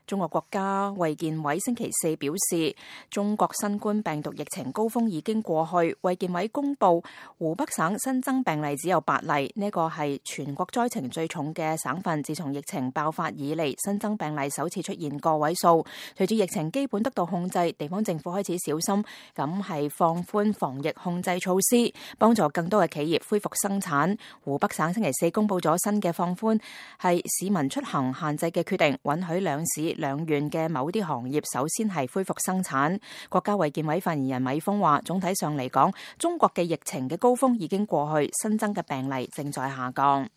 中國國家衛健委星期四表示，中國新冠病毒疫情高峰已經過去。衛健委公布，湖北省新增病例只有8例，呢個係全國災情最重嘅省份。自從疫情爆發以嚟，新增病例首次出現個位數。隨住疫情基本得到控制，地方政府開始小心咁係放寬防疫控制措施，幫助更多嘅企業恢復生產。湖北省星期四公布咗新嘅放寬，係市民出行限制嘅決定，允許兩市兩縣嘅某啲行業首先係恢復生產。國家衛健委發言人米峰話，總體上嚟講，中國嘅疫情嘅高峰已經過去，新增嘅病例正在下降。